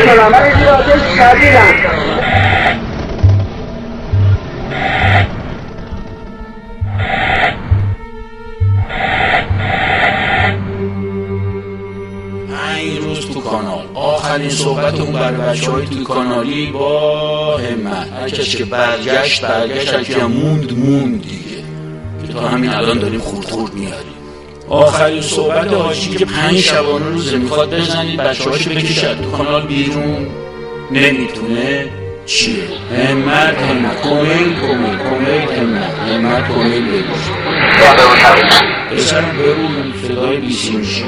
نمیدونم ولی این آتش شدیدن. آخرین صحبت اون بر بچه‌های توی کانالی با همت. هر کسی که برگشت هر کی هم موند دیگه که تا همین الان داریم خورد میاریم. آخرین صحبت حاجی که 5 شبانه روزه میخواد بزنید بچه‌هاشو بکشه تو کانال بیرون، نمیتونه. چیه؟ همت کمیل بگوش بسرم برون فدای بیسیمشی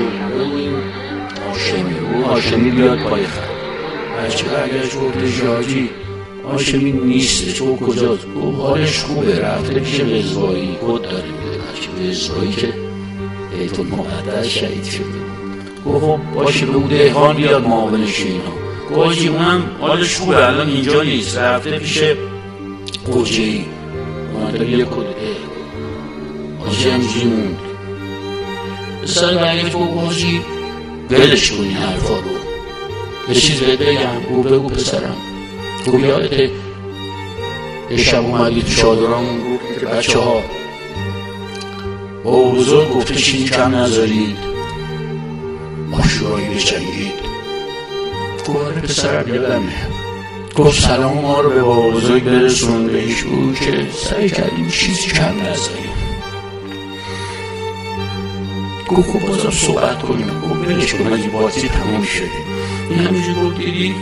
هاشمی بیاد پای خط. بچه برگشت گفته شاجی هاشمی نیست، تو کجاست؟ گفت حالش خوبه، رفته پیش وزوایی، کد داره میده بچه وزوایی که بیت المقدس شهید شده. گفت باشه به او دهقان بیاد معاونش اینا. گفت حاجی اونم حالش خوبه الان اینجا نیست، رفته پیش قجه‌ای منطقه یک کده. حاجی همجوری موند. بسر برگشت گفت حاجی ولش کن این حرفا رو، یه چیز بهت بگم. بگو پسرم. گفت یادته یه شب اومدی تو شادرامون گفت که بچه ها با بزرگ گفته چینی کم نذارید، با شورایی بجنگید. گفت آره پسرم یادمه. گفت سلام ما رو به بابا بزرگ برسون، بهش بگو که سعی کردیم چیزی کم نذاریم. گفت خب بازم صحبت کنیم. گفت بلش کن این بازی تمام شده. این همیشه گفت دیدید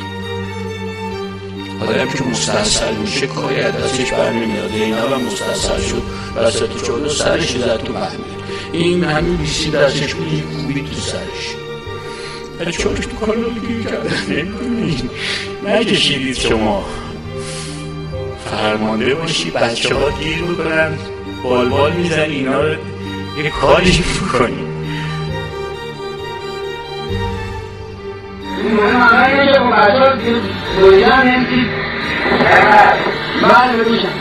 آدم که مستحصل میشه کاری از دستش برنمیاد. این هم مستحصل شد وسط چادر سرش زد تو بهمه. این همین بیسی دستش بود خوبی تو سرش. بچه‌هاش تو کانال گیر کردن. نکشیدید شما فرمانده باشی بچه‌ها گیر میکنن بال میزن اینا رو یه کاری میکنی. من همه میشه کن بچه ها دویدن نمیدید من بگوشم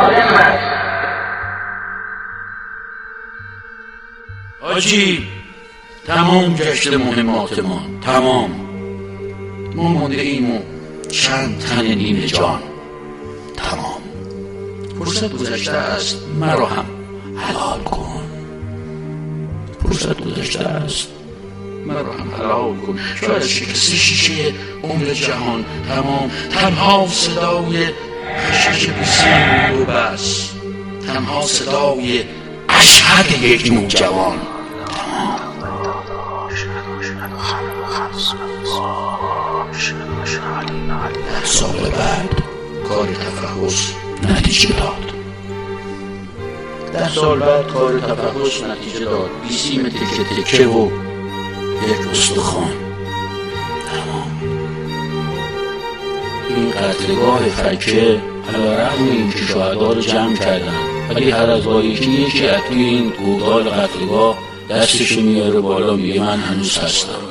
آجی تمام گشت مهماتمان تمام. ما مانده ایمو چند تن نیمه جان. تمام فرصت گذشته است مرا هم حلال کن. فرصت گذشته است مرا هم حلال کن. شاید شکستی شیشه عمر جهان تمام. تنها صدای خشش بسیم و بس. تنها صدای اشهد یک نوجوان تمام. سال بعد کار تفحص نتیجه داد. 10 سال بعد کار تفحص نتیجه داد. بیسیم تکه تکه و یک استخوان تمام. این قتلگاه فکه علیرغم اینکه شهدا رو جمع کردن ولی هر از یکی از توی این گودال قتلگاه دستشو میاره بالا میگه من هنوز هستم.